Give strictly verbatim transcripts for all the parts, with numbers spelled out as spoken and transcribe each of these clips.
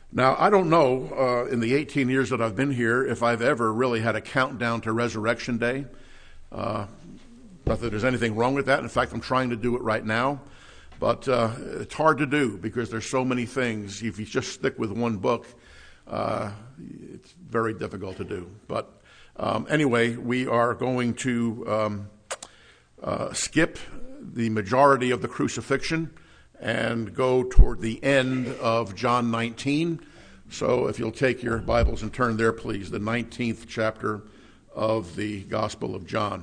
Now, I don't know uh, in the eighteen years that I've been here if I've ever really had a countdown to Resurrection Day. Uh, not that there's anything wrong with that. In fact, I'm trying to do it right now. But uh, it's hard to do because there's so many things. If you just stick with one book, uh, it's very difficult to do. But um, anyway, we are going to um, uh, skip the majority of the crucifixion and go toward the end of John nineteen. So if you'll take your Bibles and turn there, please, the nineteenth chapter of the Gospel of John.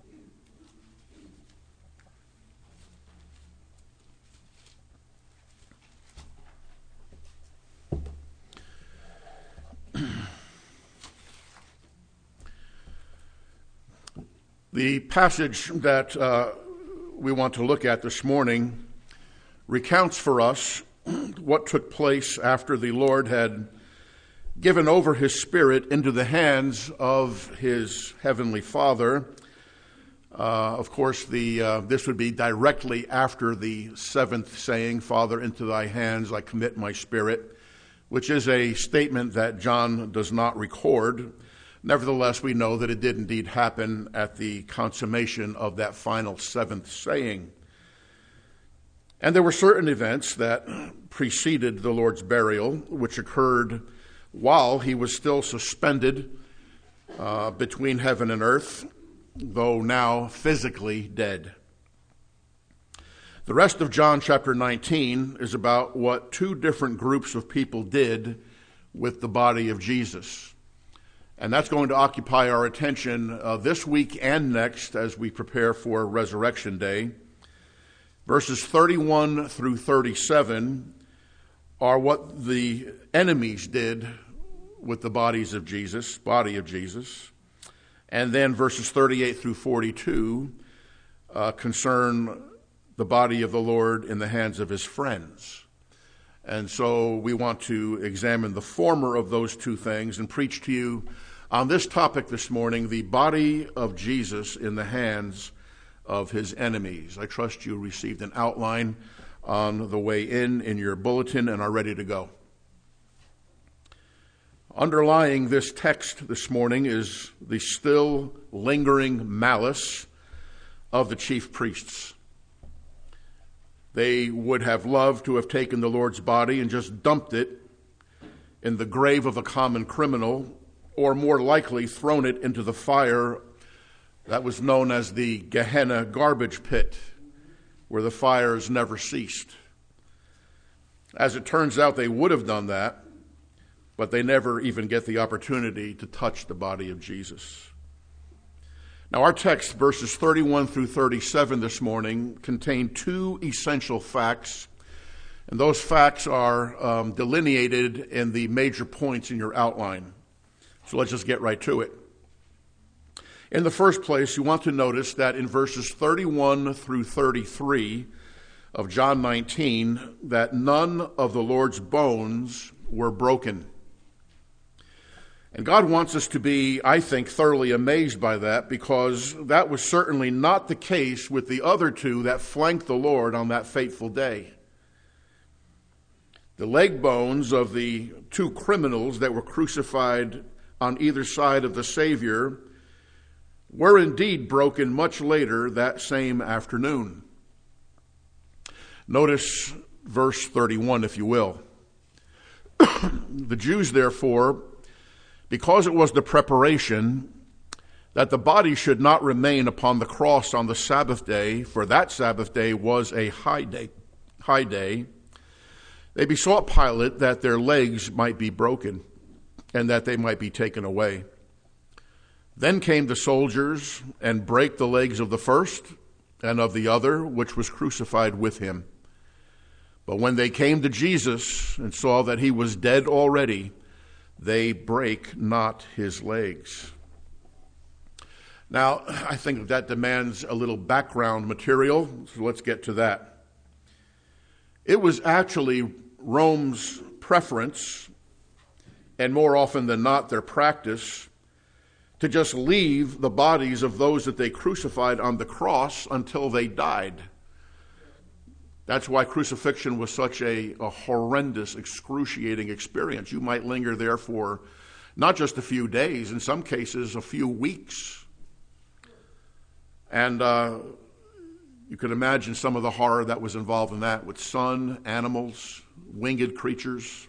The passage that uh, we want to look at this morning recounts for us what took place after the Lord had given over his Spirit into the hands of his heavenly Father. Uh, of course, the uh, this would be directly after the seventh saying, "Father, into thy hands I commit my spirit," which is a statement that John does not record. Nevertheless, we know that it did indeed happen at the consummation of that final seventh saying. And there were certain events that preceded the Lord's burial, which occurred while he was still suspended uh, between heaven and earth, though now physically dead. The rest of John chapter nineteen is about what two different groups of people did with the body of Jesus. And that's going to occupy our attention uh, this week and next as we prepare for Resurrection Day. Verses thirty-one through thirty-seven are what the enemies did with the bodies of Jesus, body of Jesus. And then verses thirty-eight through forty-two uh, concern the body of the Lord in the hands of his friends. And so we want to examine the former of those two things and preach to you on this topic this morning, the body of Jesus in the hands of his enemies. I trust you received an outline on the way in in your bulletin and are ready to go. Underlying this text this morning is the still lingering malice of the chief priests. They would have loved to have taken the Lord's body and just dumped it in the grave of a common criminal, or more likely thrown it into the fire that was known as the Gehenna garbage pit, where the fires never ceased. As it turns out, they would have done that, but they never even get the opportunity to touch the body of Jesus. Now, our text, verses thirty-one through thirty-seven this morning, contain two essential facts, and those facts are um, delineated in the major points in your outline. So let's just get right to it. In the first place, you want to notice that in verses thirty-one through thirty-three of John nineteen, that none of the Lord's bones were broken. And God wants us to be, I think, thoroughly amazed by that, because that was certainly not the case with the other two that flanked the Lord on that fateful day. The leg bones of the two criminals that were crucified on either side of the Savior were indeed broken much later that same afternoon. Notice verse thirty-one, if you will. The Jews, therefore, because it was the preparation that the body should not remain upon the cross on the Sabbath day, for that Sabbath day was a high day, high day, they besought Pilate that their legs might be broken and that they might be taken away. Then came the soldiers and brake the legs of the first and of the other, which was crucified with him. But when they came to Jesus and saw that he was dead already, they brake not his legs. Now, I think that demands a little background material, so let's get to that. It was actually Rome's preference, and more often than not their practice, to just leave the bodies of those that they crucified on the cross until they died. That's why crucifixion was such a, a horrendous, excruciating experience. You might linger there for not just a few days, in some cases a few weeks. And uh, you can imagine some of the horror that was involved in that, with sun, animals, winged creatures.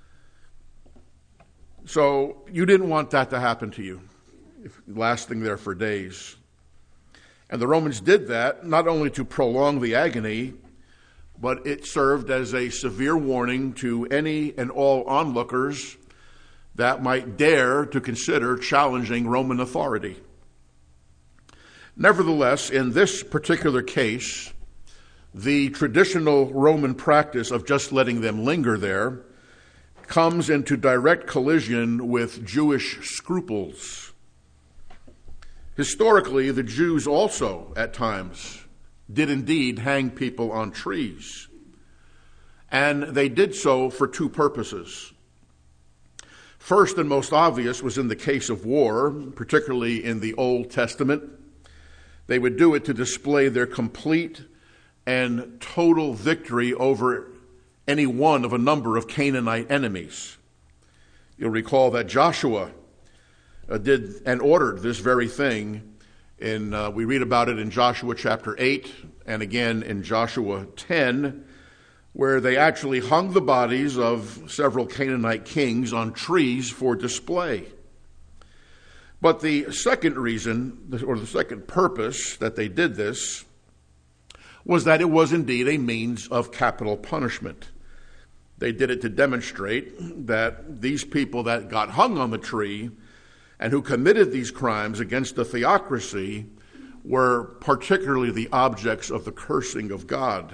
So you didn't want that to happen to you, if lasting there for days. And the Romans did that not only to prolong the agony, but it served as a severe warning to any and all onlookers that might dare to consider challenging Roman authority. Nevertheless, in this particular case, the traditional Roman practice of just letting them linger there comes into direct collision with Jewish scruples. Historically, the Jews also, at times, did indeed hang people on trees. And they did so for two purposes. First and most obvious was in the case of war, particularly in the Old Testament. They would do it to display their complete and total victory over any one of a number of Canaanite enemies. You'll recall that Joshua uh, did and ordered this very thing. In, uh, we read about it in Joshua chapter eight and again in Joshua ten, where they actually hung the bodies of several Canaanite kings on trees for display. But the second reason, or the second purpose that they did this, was that it was indeed a means of capital punishment. They did it to demonstrate that these people that got hung on the tree and who committed these crimes against the theocracy were particularly the objects of the cursing of God.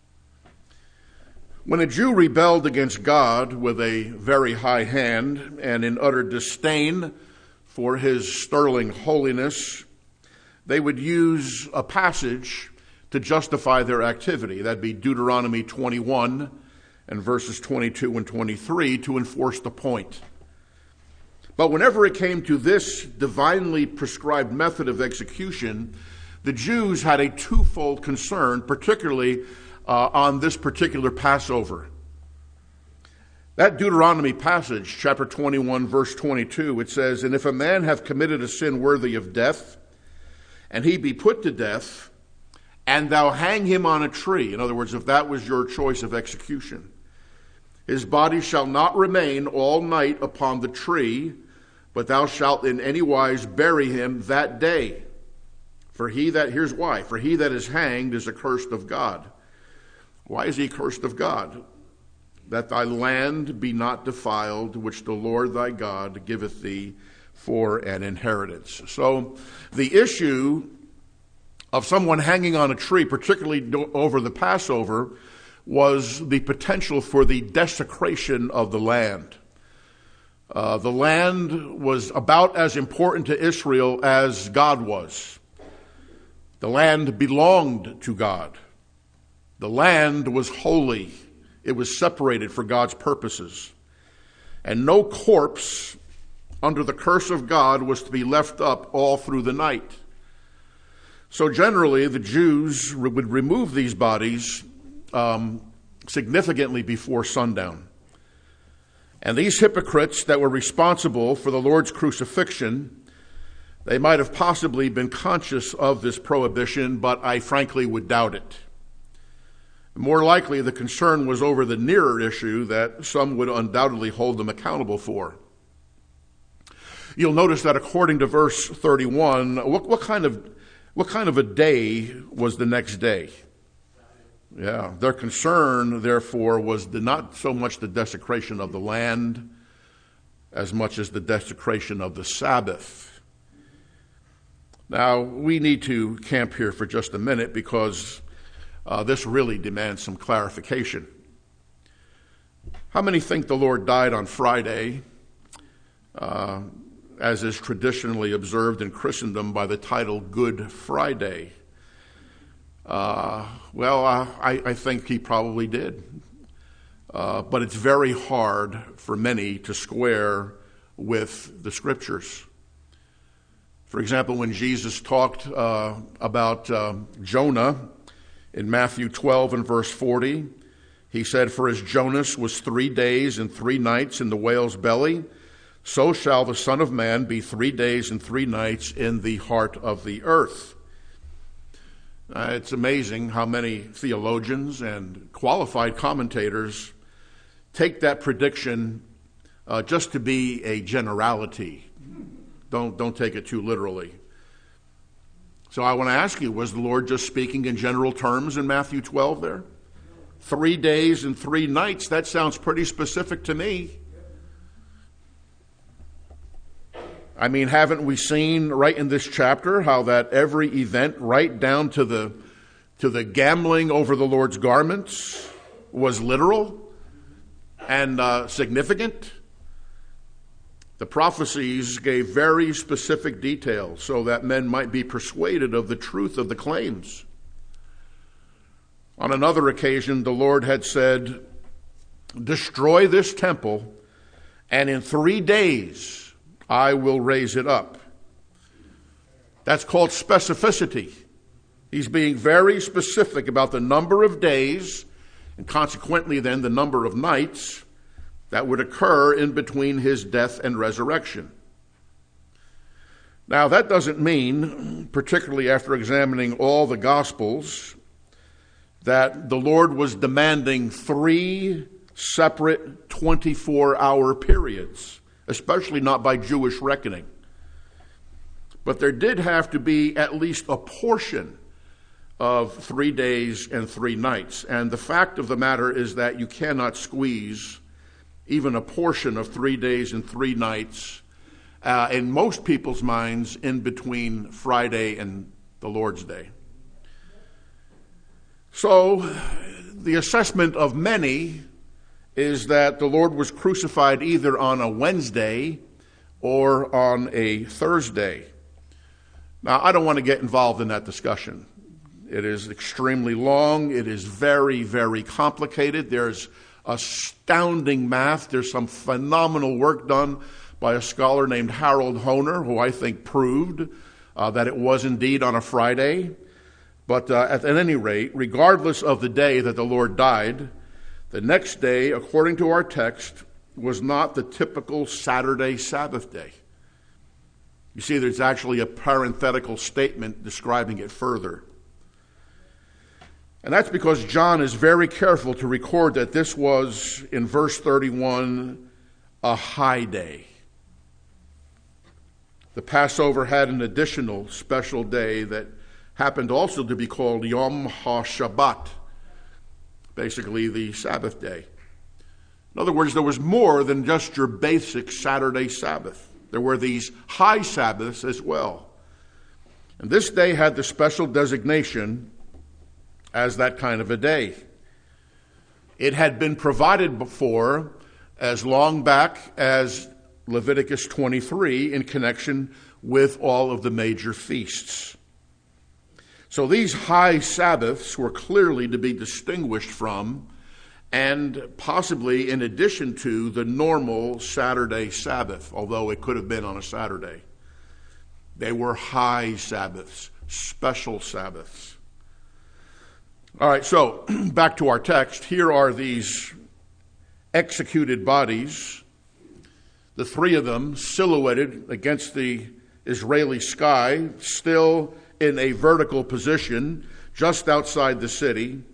When a Jew rebelled against God with a very high hand and in utter disdain for his sterling holiness, they would use a passage to justify their activity. That'd be Deuteronomy twenty-one and verses twenty-two and twenty-three to enforce the point. But whenever it came to this divinely prescribed method of execution, the Jews had a twofold concern, particularly uh, on this particular Passover. That Deuteronomy passage, chapter twenty-one, verse twenty-two, it says, "And if a man have committed a sin worthy of death, and he be put to death, and thou hang him on a tree," in other words, if that was your choice of execution, "his body shall not remain all night upon the tree, but thou shalt in any wise bury him that day. For he that," here's why, "for he that is hanged is accursed of God." Why is he cursed of God? "That thy land be not defiled, which the Lord thy God giveth thee for an inheritance." So the issue of someone hanging on a tree, particularly over the Passover, was the potential for the desecration of the land. Uh, the land was about as important to Israel as God was. The land belonged to God. The land was holy. It was separated for God's purposes. And no corpse under the curse of God was to be left up all through the night. So generally, the Jews would remove these bodies um, significantly before sundown. And these hypocrites that were responsible for the Lord's crucifixion, they might have possibly been conscious of this prohibition, but I frankly would doubt it. More likely, the concern was over the nearer issue that some would undoubtedly hold them accountable for. You'll notice that according to verse thirty-one, what, what kind of what kind of a day was the next day? Yeah, their concern, therefore, was the, not so much the desecration of the land as much as the desecration of the Sabbath. Now, we need to camp here for just a minute because uh, this really demands some clarification. How many think the Lord died on Friday, uh, as is traditionally observed in Christendom by the title Good Friday? Uh, well, uh, I, I think he probably did. Uh, but it's very hard for many to square with the Scriptures. For example, when Jesus talked uh, about uh, Jonah In Matthew twelve and verse forty, he said, "For as Jonas was three days and three nights in the whale's belly, so shall the Son of Man be three days and three nights in the heart of the earth." Uh, it's amazing how many theologians and qualified commentators take that prediction uh, just to be a generality. Don't, don't take it too literally. So I want to ask you, was the Lord just speaking in general terms in Matthew twelve there? Three days and three nights, that sounds pretty specific to me. I mean, haven't we seen right in this chapter how that every event, right down to the to the gambling over the Lord's garments, was literal and uh, significant? The prophecies gave very specific details so that men might be persuaded of the truth of the claims. On another occasion, the Lord had said, "Destroy this temple, and in three days I will raise it up." That's called specificity. He's being very specific about the number of days, and consequently then the number of nights, that would occur in between his death and resurrection. Now, that doesn't mean, particularly after examining all the Gospels, that the Lord was demanding three separate twenty-four hour periods, especially not by Jewish reckoning. But there did have to be at least a portion of three days and three nights. And the fact of the matter is that you cannot squeeze even a portion of three days and three nights uh, in most people's minds in between Friday and the Lord's Day. So the assessment of many is that the Lord was crucified either on a Wednesday or on a Thursday. Now, I don't want to get involved in that discussion. It is extremely long. It is very, very complicated. There's astounding math. There's some phenomenal work done by a scholar named Harold Hoehner, who I think proved uh, that it was indeed on a Friday. But uh, at, at any rate, regardless of the day that the Lord died, the next day, according to our text, was not the typical Saturday Sabbath day. You see, there's actually a parenthetical statement describing it further. And that's because John is very careful to record that this was, in verse thirty-one, a high day. The Passover had an additional special day that happened also to be called Yom HaShabbat, basically the Sabbath day. In other words, there was more than just your basic Saturday Sabbath. There were these high Sabbaths as well. And this day had the special designation as that kind of a day. It had been provided before as long back as Leviticus twenty-three in connection with all of the major feasts. So these high Sabbaths were clearly to be distinguished from and possibly in addition to the normal Saturday Sabbath, although it could have been on a Saturday. They were high Sabbaths, special Sabbaths. All right, so back to our text. Here are these executed bodies, the three of them silhouetted against the Israeli sky, still in a vertical position just outside the city,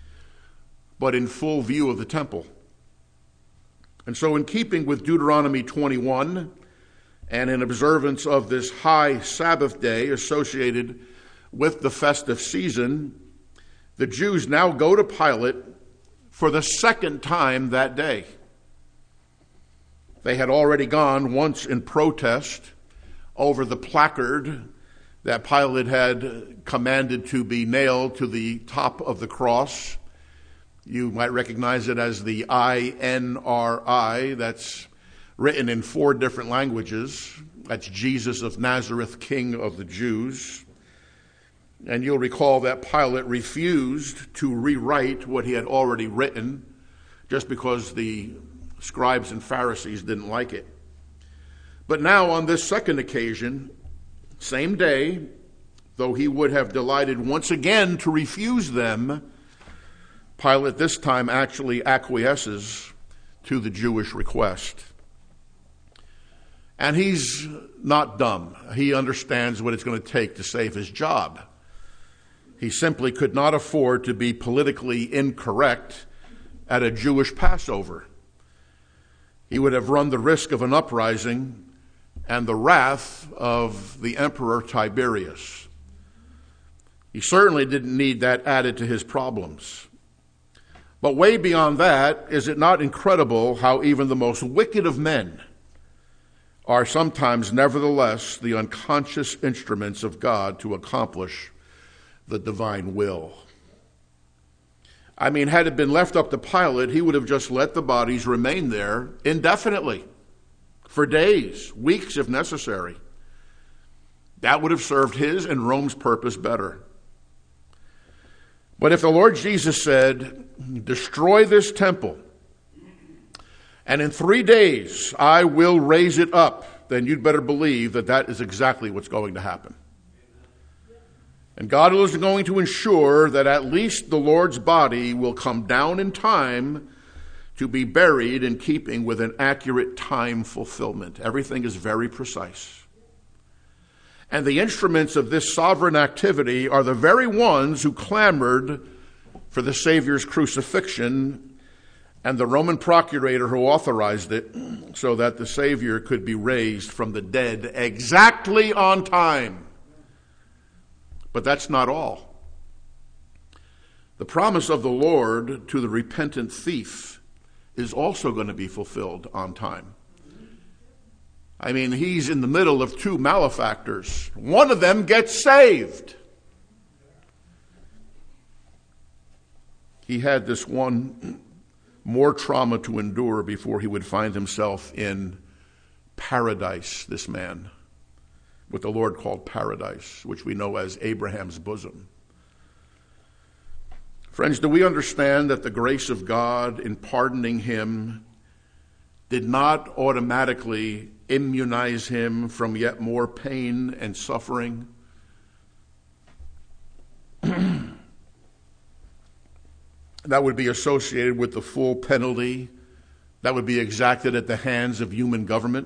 but in full view of the temple. And so in keeping with Deuteronomy twenty-one, and in observance of this high Sabbath day associated with the festive season, the Jews now go to Pilate for the second time that day. They had already gone once in protest over the placard that Pilate had commanded to be nailed to the top of the cross. You might recognize it as the I N R I. That's written in four different languages. That's Jesus of Nazareth, King of the Jews. And you'll recall that Pilate refused to rewrite what he had already written just because the scribes and Pharisees didn't like it. But now on this second occasion, same day, though he would have delighted once again to refuse them, Pilate this time actually acquiesces to the Jewish request. And he's not dumb. He understands what it's going to take to save his job. He simply could not afford to be politically incorrect at a Jewish Passover. He would have run the risk of an uprising and the wrath of the Emperor Tiberius. He certainly didn't need that added to his problems. But way beyond that, is it not incredible how even the most wicked of men are sometimes nevertheless the unconscious instruments of God to accomplish the divine will? I mean, had it been left up to Pilate, he would have just let the bodies remain there indefinitely, for days, weeks if necessary. That would have served his and Rome's purpose better. But if the Lord Jesus said, destroy this temple, and in three days I will raise it up, then you'd better believe that that is exactly what's going to happen. And God is going to ensure that at least the Lord's body will come down in time to be buried in keeping with an accurate time fulfillment. Everything is very precise. And the instruments of this sovereign activity are the very ones who clamored for the Savior's crucifixion and the Roman procurator who authorized it so that the Savior could be raised from the dead exactly on time. But that's not all. The promise of the Lord to the repentant thief is also going to be fulfilled on time. I mean, he's in the middle of two malefactors. One of them gets saved. He had this one more trauma to endure before he would find himself in paradise, this man, what the Lord called paradise, which we know as Abraham's bosom. Friends, do we understand that the grace of God in pardoning him did not automatically immunize him from yet more pain and suffering? That would be associated with the full penalty that would be exacted at the hands of human government.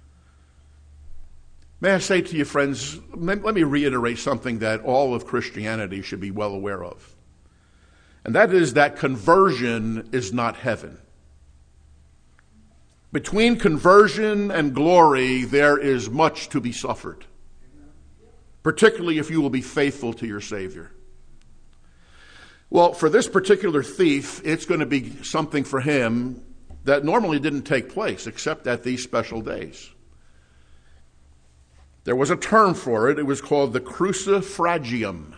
May I say to you, friends, let me reiterate something that all of Christianity should be well aware of. And that is that conversion is not heaven. Between conversion and glory, there is much to be suffered, particularly if you will be faithful to your Savior. Well, for this particular thief, it's going to be something for him that normally didn't take place except at these special days. There was a term for it. It was called the crucifragium.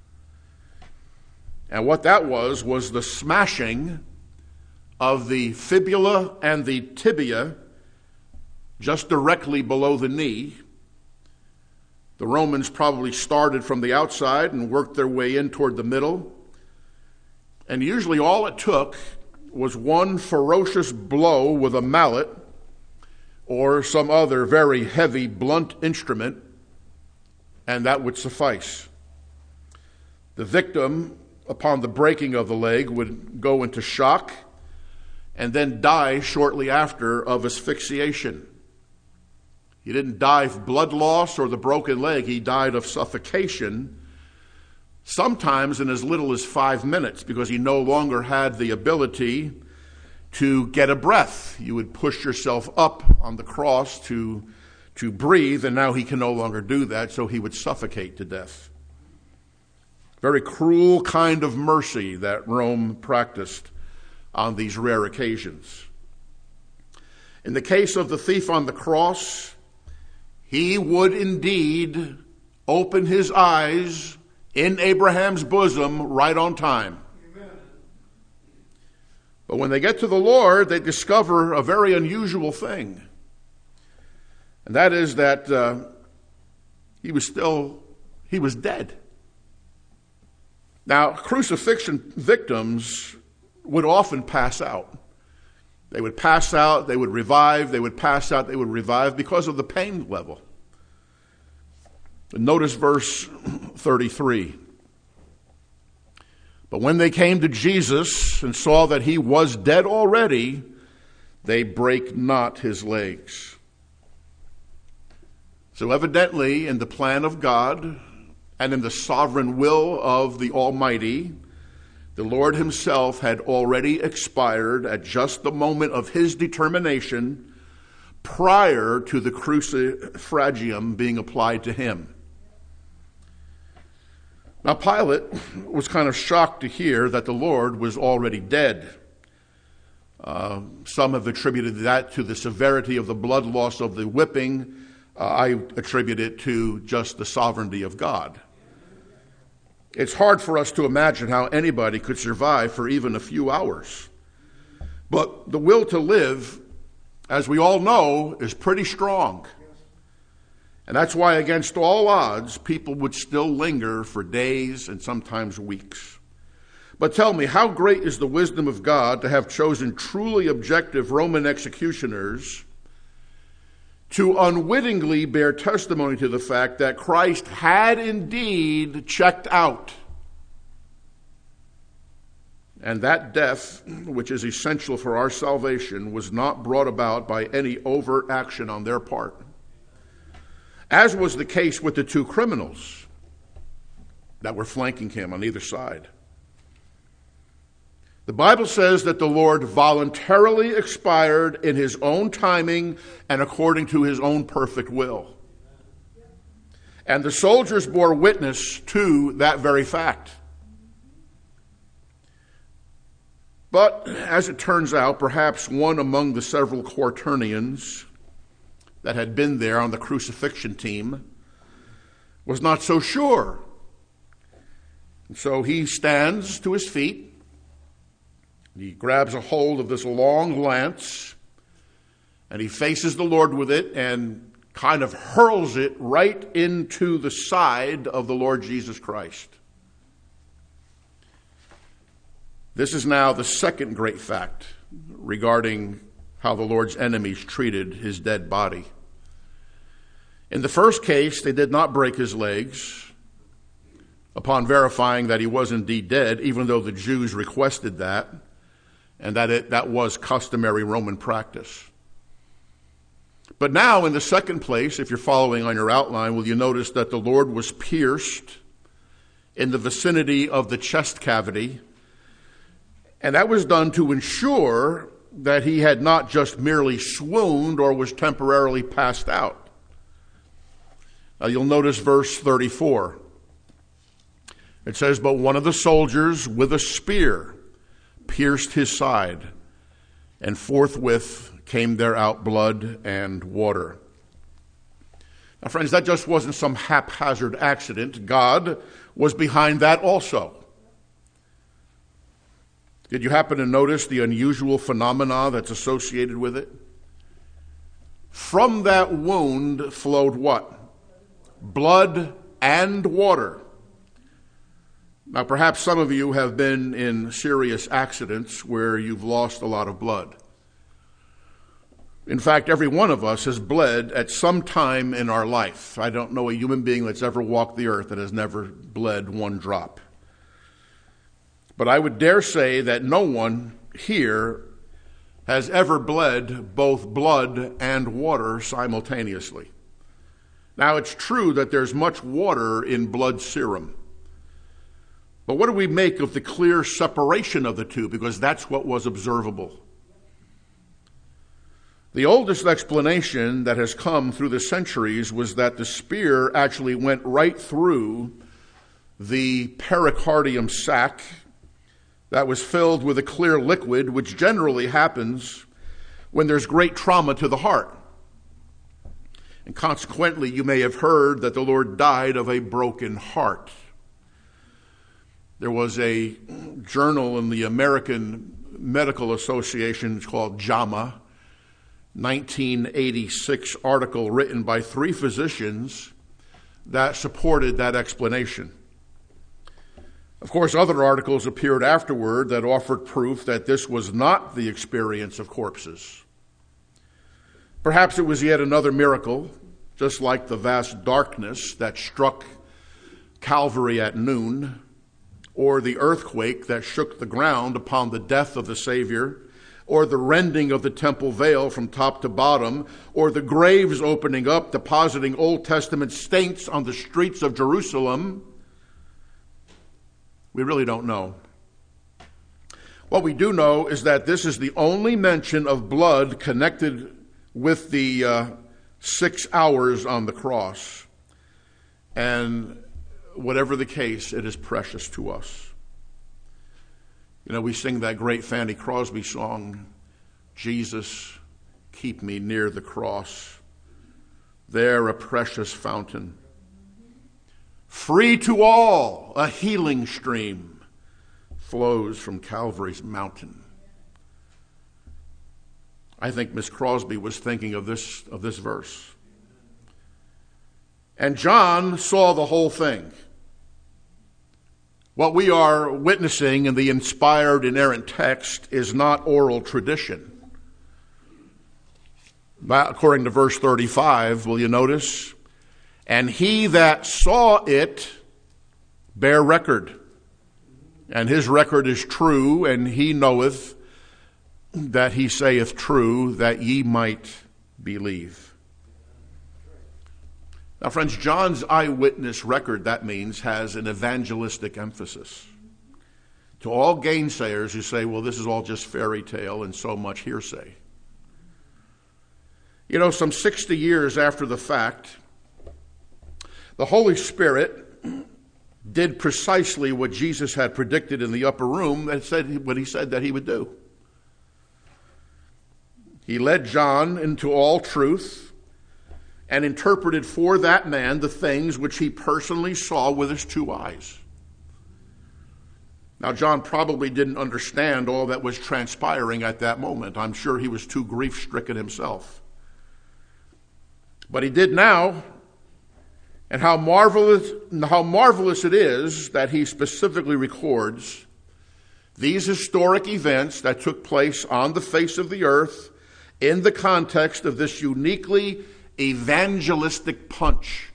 And what that was, was the smashing of the fibula and the tibia just directly below the knee. The Romans probably started from the outside and worked their way in toward the middle. And usually all it took was one ferocious blow with a mallet or some other very heavy, blunt instrument, and that would suffice. The victim, upon the breaking of the leg, would go into shock and then die shortly after of asphyxiation. He didn't die of blood loss or the broken leg. He died of suffocation, sometimes in as little as five minutes, because he no longer had the ability to get a breath. You would push yourself up on the cross to, to breathe, and now he can no longer do that, so he would suffocate to death. Very cruel kind of mercy that Rome practiced on these rare occasions. In the case of the thief on the cross, he would indeed open his eyes in Abraham's bosom right on time. Amen. But when they get to the Lord, they discover a very unusual thing. And that is that uh, he was still, he was dead. Now, crucifixion victims would often pass out. They would pass out, they would revive, they would pass out, they would revive because of the pain level. Notice verse thirty-three. But when they came to Jesus and saw that he was dead already, they brake not his legs. So evidently, in the plan of God and in the sovereign will of the Almighty, the Lord himself had already expired at just the moment of his determination prior to the crucifragium being applied to him. Now, Pilate was kind of shocked to hear that the Lord was already dead. Uh, some have attributed that to the severity of the blood loss of the whipping. Uh, I attribute it to just the sovereignty of God. It's hard for us to imagine how anybody could survive for even a few hours. But the will to live, as we all know, is pretty strong. And that's why, against all odds, people would still linger for days and sometimes weeks. But tell me, how great is the wisdom of God to have chosen truly objective Roman executioners to unwittingly bear testimony to the fact that Christ had indeed checked out. And that death, which is essential for our salvation, was not brought about by any overt action on their part, as was the case with the two criminals that were flanking him on either side. The Bible says that the Lord voluntarily expired in his own timing and according to his own perfect will. And the soldiers bore witness to that very fact. But, as it turns out, perhaps one among the several quaternions that had been there on the crucifixion team was not so sure. And so he stands to his feet. He grabs a hold of this long lance, and he faces the Lord with it and kind of hurls it right into the side of the Lord Jesus Christ. This is now the second great fact regarding how the Lord's enemies treated his dead body. In the first case, they did not break his legs upon verifying that he was indeed dead, even though the Jews requested that, and that it, that was customary Roman practice. But now, in the second place, if you're following on your outline, will you notice that the Lord was pierced in the vicinity of the chest cavity, and that was done to ensure that he had not just merely swooned or was temporarily passed out. Now you'll notice verse thirty-four. It says, but one of the soldiers with a spear pierced his side, and forthwith came there out blood and water. Now, friends, that just wasn't some haphazard accident. God was behind that also. Did you happen to notice the unusual phenomena that's associated with it? From that wound flowed what? Blood and water. Now, perhaps some of you have been in serious accidents where you've lost a lot of blood. In fact, every one of us has bled at some time in our life. I don't know a human being that's ever walked the earth that has never bled one drop. But I would dare say that no one here has ever bled both blood and water simultaneously. Now, it's true that there's much water in blood serum. But what do we make of the clear separation of the two? Because that's what was observable. The oldest explanation that has come through the centuries was that the spear actually went right through the pericardium sac that was filled with a clear liquid, which generally happens when there's great trauma to the heart. And consequently, you may have heard that the Lord died of a broken heart. There was a journal in the American Medical Association called JAMA, nineteen eighty-six article written by three physicians that supported that explanation. Of course, other articles appeared afterward that offered proof that this was not the experience of corpses. Perhaps it was yet another miracle just like the vast darkness that struck Calvary at noon, or the earthquake that shook the ground upon the death of the Savior, or the rending of the temple veil from top to bottom, or the graves opening up, depositing Old Testament saints on the streets of Jerusalem, we really don't know. What we do know is that this is the only mention of blood connected with the uh, six hours on the cross. And whatever the case, it is precious to us. You know, we sing that great Fanny Crosby song, Jesus, keep me near the cross, there a precious fountain. Free to all, a healing stream flows from Calvary's mountain. I think Miss Crosby was thinking of this, of this verse. And John saw the whole thing. What we are witnessing in the inspired, inerrant text is not oral tradition. According to verse thirty-five, will you notice? And he that saw it bare record, and his record is true, and he knoweth that he saith true, that ye might believe. Now, friends, John's eyewitness record, that means, has an evangelistic emphasis. To all gainsayers who say, well, this is all just fairy tale and so much hearsay. You know, some sixty years after the fact, the Holy Spirit did precisely what Jesus had predicted in the upper room, and said what he said that he would do. He led John into all truth and interpreted for that man the things which he personally saw with his two eyes. Now, John probably didn't understand all that was transpiring at that moment. I'm sure he was too grief-stricken himself. But he did now, and how marvelous, how marvelous it is that he specifically records these historic events that took place on the face of the earth in the context of this uniquely evangelistic punch.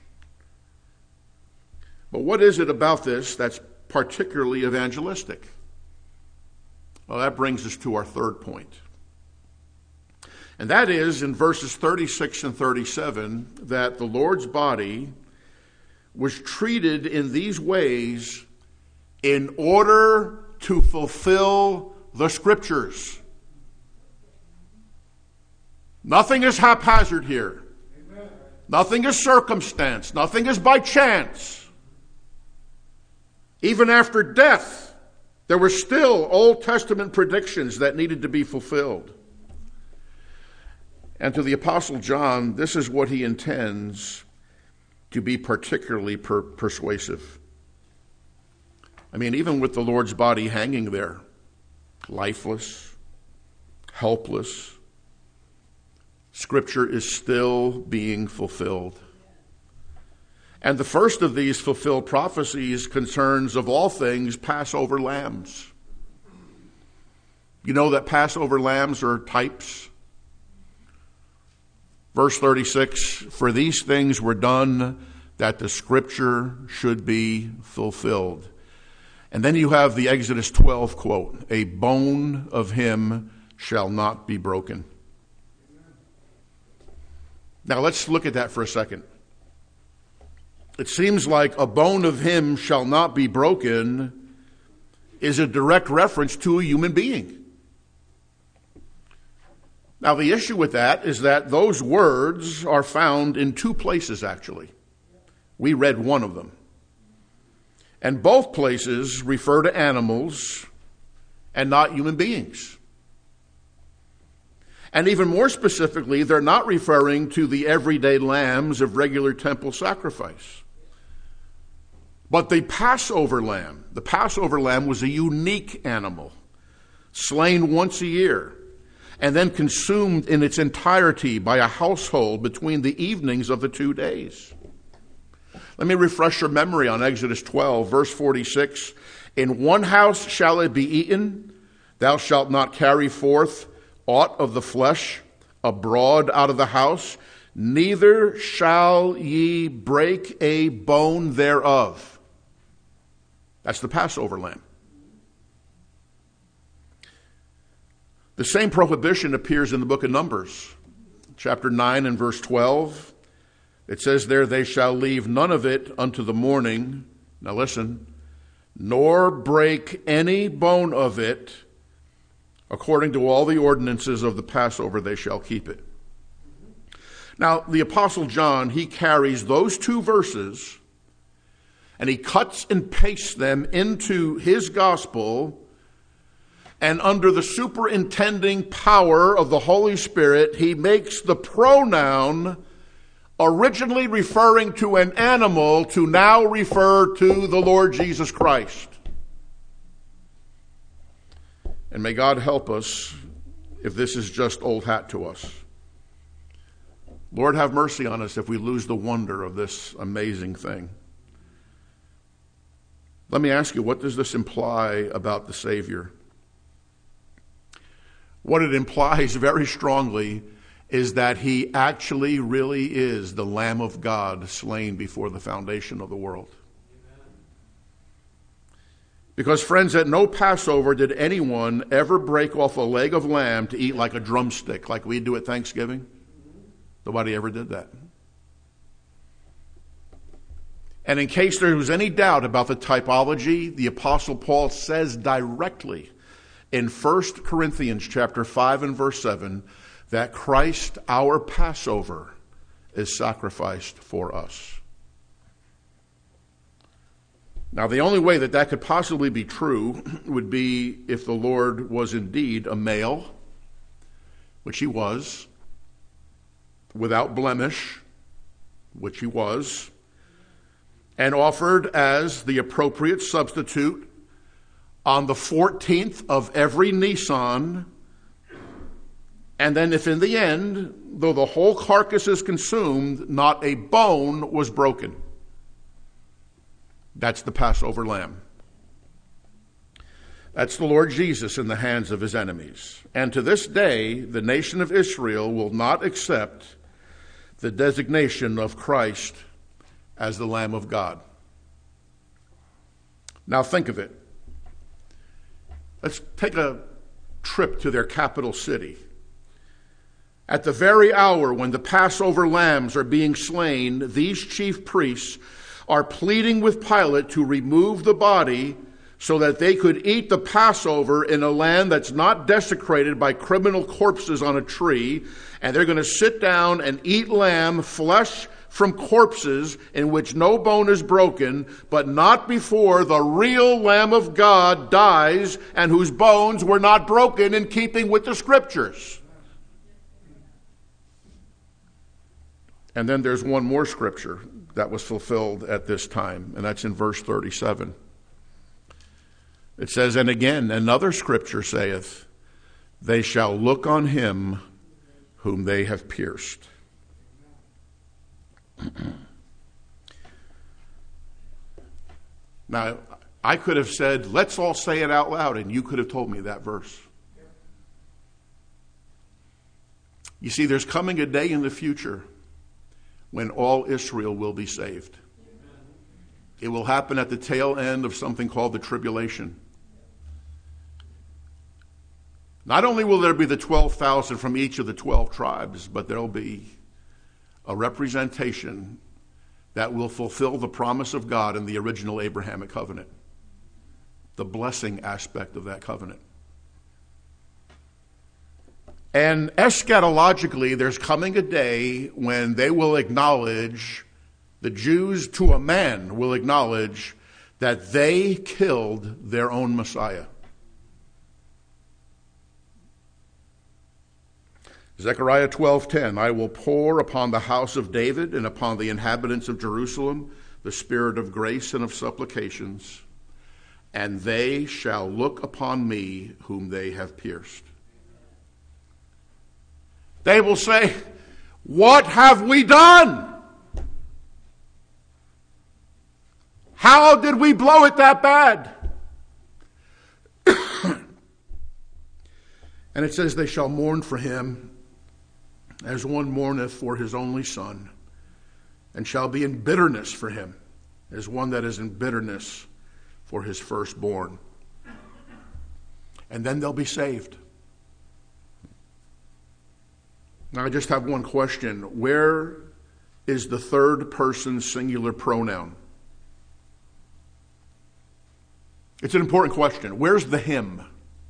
But what is it about this that's particularly evangelistic? Well, that brings us to our third point. And that is in verses thirty-six and thirty-seven that the Lord's body was treated in these ways in order to fulfill the Scriptures. Nothing is haphazard here. Amen. Nothing is circumstance. Nothing is by chance. Even after death, there were still Old Testament predictions that needed to be fulfilled. And to the Apostle John, this is what he intends to be particularly per- persuasive. I mean, even with the Lord's body hanging there, lifeless, helpless, Scripture is still being fulfilled. And the first of these fulfilled prophecies concerns, of all things, Passover lambs. You know that Passover lambs are types? Verse thirty-six, for these things were done that the Scripture should be fulfilled. And then you have the Exodus twelve quote, a bone of him shall not be broken. Now let's look at that for a second. It seems like a bone of him shall not be broken is a direct reference to a human being. Now the issue with that is that those words are found in two places actually. We read one of them. And both places refer to animals and not human beings. And even more specifically, they're not referring to the everyday lambs of regular temple sacrifice. But the Passover lamb, the Passover lamb was a unique animal, slain once a year, and then consumed in its entirety by a household between the evenings of the two days. Let me refresh your memory on Exodus twelve, verse forty-six. In one house shall it be eaten, thou shalt not carry forth aught of the flesh abroad out of the house, neither shall ye break a bone thereof. That's the Passover lamb. The same prohibition appears in the book of Numbers, chapter nine and verse twelve. It says there, they shall leave none of it unto the morning. Now listen, nor break any bone of it. According to all the ordinances of the Passover, they shall keep it. Now, the Apostle John, he carries those two verses and he cuts and pastes them into his gospel, and under the superintending power of the Holy Spirit, he makes the pronoun originally referring to an animal to now refer to the Lord Jesus Christ. And may God help us if this is just old hat to us. Lord, have mercy on us if we lose the wonder of this amazing thing. Let me ask you, what does this imply about the Savior? What it implies very strongly is that he actually really is the Lamb of God slain before the foundation of the world. Because, friends, at no Passover did anyone ever break off a leg of lamb to eat like a drumstick, like we do at Thanksgiving. Nobody ever did that. And in case there was any doubt about the typology, the Apostle Paul says directly in First Corinthians chapter five and verse seven that Christ, our Passover, is sacrificed for us. Now, the only way that that could possibly be true would be if the Lord was indeed a male, which he was, without blemish, which he was, and offered as the appropriate substitute on the fourteenth of every Nisan. And then if in the end, though the whole carcass is consumed, not a bone was broken. That's the Passover lamb. That's the Lord Jesus in the hands of his enemies. And to this day, the nation of Israel will not accept the designation of Christ as the Lamb of God. Now think of it. Let's take a trip to their capital city. At the very hour when the Passover lambs are being slain, these chief priests are pleading with Pilate to remove the body so that they could eat the Passover in a land that's not desecrated by criminal corpses on a tree. And they're going to sit down and eat lamb, flesh from corpses in which no bone is broken, but not before the real Lamb of God dies and whose bones were not broken in keeping with the Scriptures. And then there's one more scripture that was fulfilled at this time, and that's in verse thirty-seven. It says, and again, another scripture saith, they shall look on him whom they have pierced. Now, I could have said, let's all say it out loud, and you could have told me that verse. You see, there's coming a day in the future when all Israel will be saved. It will happen at the tail end of something called the tribulation. Not only will there be the twelve thousand from each of the twelve tribes, but there will be a representation that will fulfill the promise of God in the original Abrahamic covenant, the blessing aspect of that covenant. And eschatologically, there's coming a day when they will acknowledge, the Jews to a man will acknowledge that they killed their own Messiah. Zechariah twelve ten, I will pour upon the house of David and upon the inhabitants of Jerusalem the spirit of grace and of supplications, and they shall look upon me whom they have pierced. They will say, what have we done? How did we blow it that bad? And it says they shall mourn for him as one mourneth for his only son, and shall be in bitterness for him, as one that is in bitterness for his firstborn. And then they'll be saved. Now I just have one question. Where is the third person singular pronoun? It's an important question. Where's the him?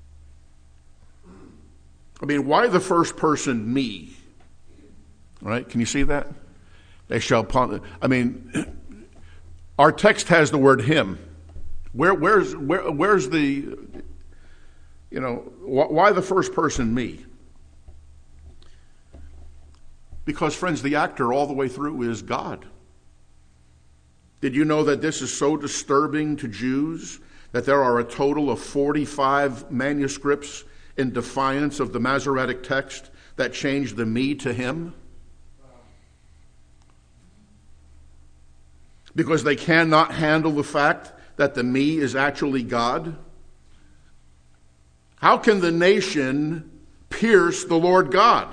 I mean, why the first person me? Right? Can you see that? They shall ponder. I mean, our text has the word him. Where, where's, where, where's the, you know, why the first person me? Because, friends, the actor all the way through is God. Did you know that this is so disturbing to Jews that there are a total of forty-five manuscripts in defiance of the Masoretic text that changed the me to him? Because they cannot handle the fact that the me is actually God? How can the nation pierce the Lord God?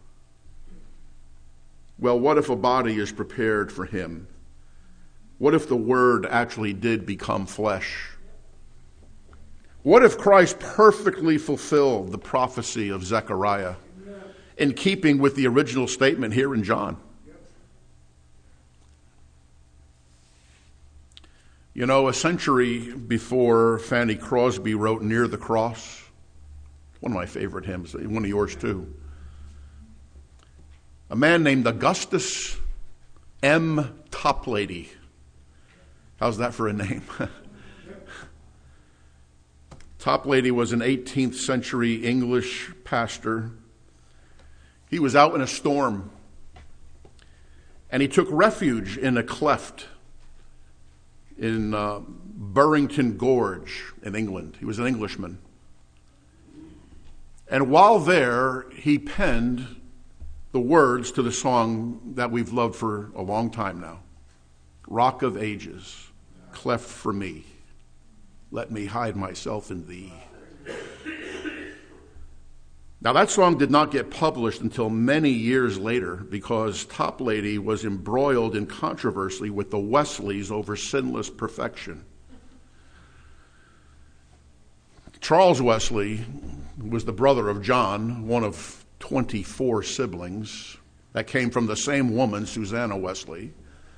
Well, what if a body is prepared for him? What if the Word actually did become flesh? What if Christ perfectly fulfilled the prophecy of Zechariah in keeping with the original statement here in John? You know, a century before Fanny Crosby wrote Near the Cross, one of my favorite hymns, one of yours too, a man named Augustus M. Toplady. How's that for a name? Toplady was an eighteenth century English pastor. He was out in a storm, and he took refuge in a cleft in uh, Burrington Gorge in England. He was an Englishman. And while there, he penned the words to the song that we've loved for a long time now. Rock of Ages, cleft for me, let me hide myself in thee. Now that song did not get published until many years later because Toplady was embroiled in controversy with the Wesleys over sinless perfection. Charles Wesley was the brother of John, one of twenty-four siblings that came from the same woman, Susanna Wesley.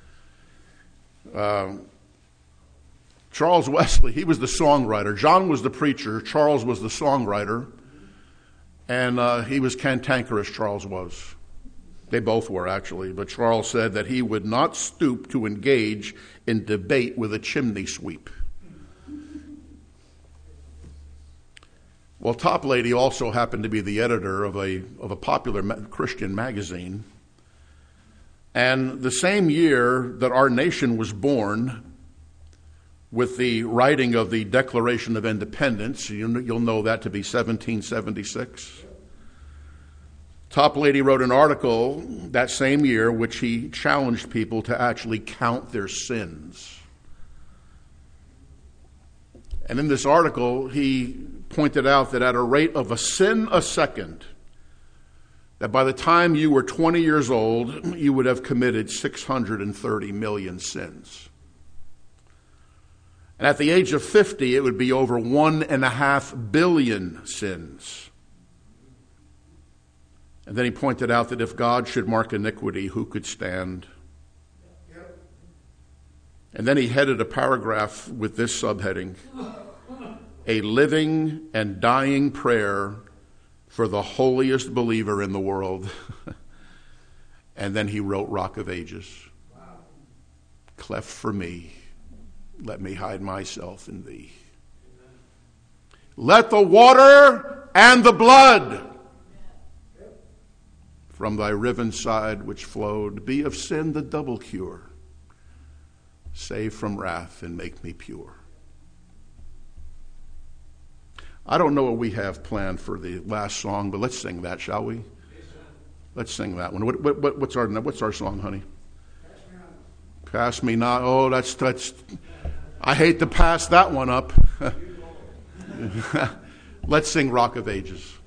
Uh, Charles Wesley, he was the songwriter. John was the preacher. Charles was the songwriter. And uh, he was cantankerous, Charles was. They both were, actually. But Charles said that he would not stoop to engage in debate with a chimney sweep. Well, Toplady also happened to be the editor of a, of a popular ma- Christian magazine. And the same year that our nation was born, with the writing of the Declaration of Independence, you'll know that to be seventeen seventy-six. Toplady wrote an article that same year which he challenged people to actually count their sins. And in this article, he pointed out that at a rate of a sin a second, that by the time you were twenty years old, you would have committed six hundred thirty million sins. And at the age of fifty, it would be over one and a half billion sins. And then he pointed out that if God should mark iniquity, who could stand? Yep. And then he headed a paragraph with this subheading: a living and dying prayer for the holiest believer in the world. And then he wrote Rock of Ages. Wow. Cleft for me, let me hide myself in thee. Amen. Let the water and the blood from thy riven side which flowed be of sin the double cure. Save from wrath and make me pure. I don't know what we have planned for the last song, but let's sing that, shall we? Let's sing that one. What, what, what's our what's our song, honey? Pass me not. Oh, that's that's. I hate to pass that one up. Let's sing Rock of Ages.